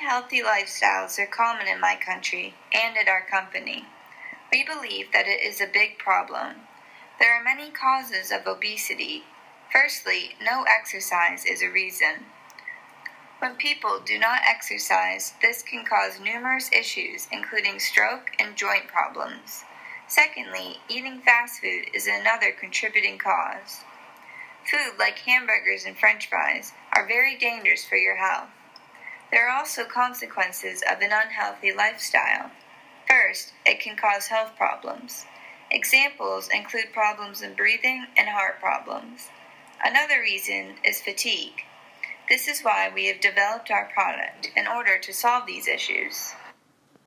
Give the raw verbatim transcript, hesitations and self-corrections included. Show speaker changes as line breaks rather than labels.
Unhealthy lifestyles are common in my country and at our company. We believe that it is a big problem. There are many causes of obesity. Firstly, no exercise is a reason. When people do not exercise, this can cause numerous issues, including stroke and joint problems. Secondly, eating fast food is another contributing cause. Food like hamburgers and French fries are very dangerous for your health. There are also consequences of an unhealthy lifestyle. First, it can cause health problems. Examples include problems in breathing and heart problems. Another reason is fatigue. This is why we have developed our product in order to solve these issues.